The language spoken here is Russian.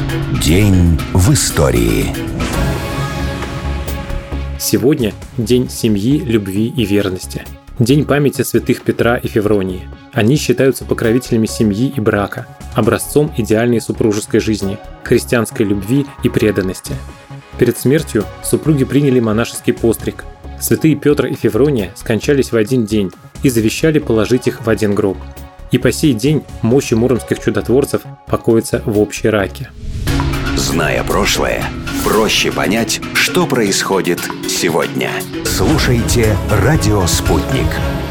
День в истории. Сегодня день семьи, любви и верности. День памяти святых Петра и Февронии. Они считаются покровителями семьи и брака, образцом идеальной супружеской жизни, христианской любви и преданности. Перед смертью супруги приняли монашеский постриг. Святые Петр и Феврония скончались в один день и завещали положить их в один гроб. И по сей день мощи муромских чудотворцев покоятся в общей раке. Зная прошлое, проще понять, что происходит сегодня. Слушайте «Радио Спутник».